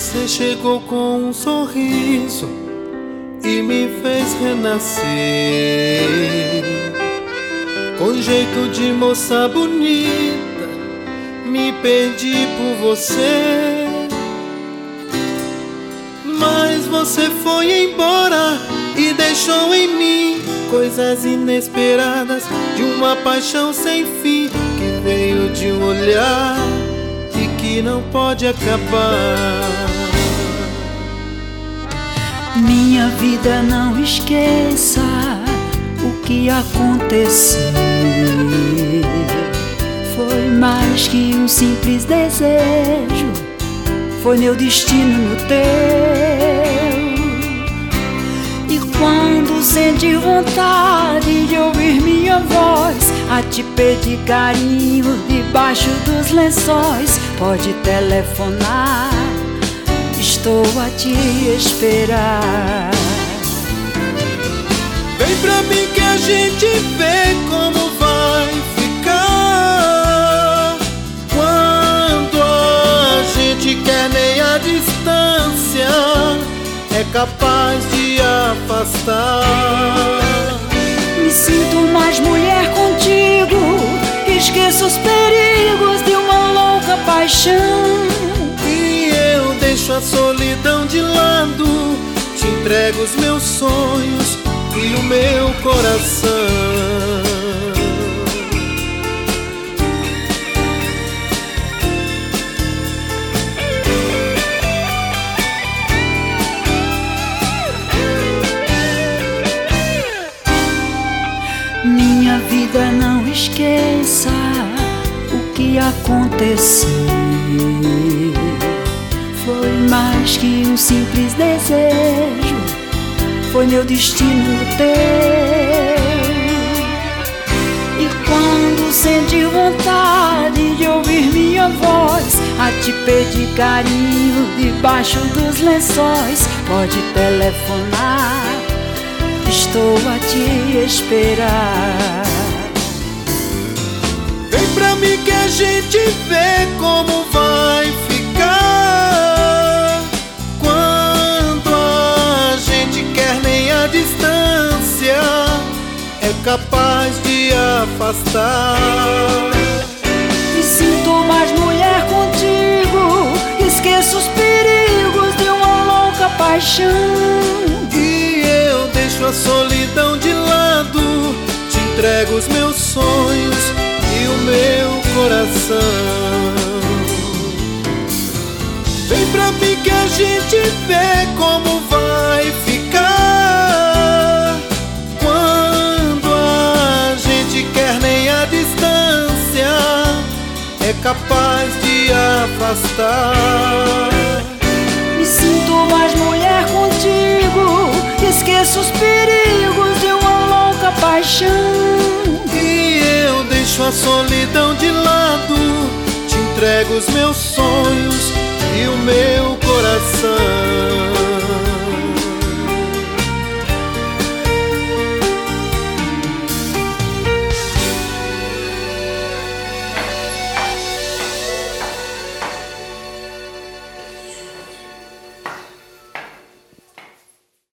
Você chegou com um sorriso e me fez renascer, com jeito de moça bonita, me perdi por você. Mas você foi embora e deixou em mim coisas inesperadas, de uma paixão sem fim que veio de um olhar e que não pode acabar. Minha vida, não esqueça o que aconteceu. Foi mais que um simples desejo, foi meu destino no teu. E quando senti vontade de ouvir minha voz a te pedir carinho debaixo dos lençóis, pode telefonar, estou a te esperar. Vem pra mim que a gente vê como vai ficar. Quando a gente quer, nem a distância é capaz de afastar. Me sinto mais mulher contigo, esqueço os perigos de uma louca paixão. E eu deixo a solidão de lado, te entrego os meus sonhos e o meu coração. Minha vida, não esqueça o que aconteceu. Foi mais que um simples desejo, foi meu destino no teu. E quando senti vontade de ouvir minha voz a te pedir carinho debaixo dos lençóis, pode telefonar, estou a te esperar. Vem pra mim que a gente vê como vai ficar. Quando a gente quer, nem a distância é capaz de afastar. Me sinto mais mulher contigo, esqueço os perigos de uma louca paixão. E eu deixo a solidão de lado, te entrego os meus sonhos e o meu coração. Vem pra mim que a gente vê como vai ficar. Quando a gente quer, nem a distância é capaz de afastar. Me sinto mais mulher contigo, esqueço os perigos de uma louca paixão. E eu deixo a solidão de lado, te entrego os meus sonhos e o meu coração.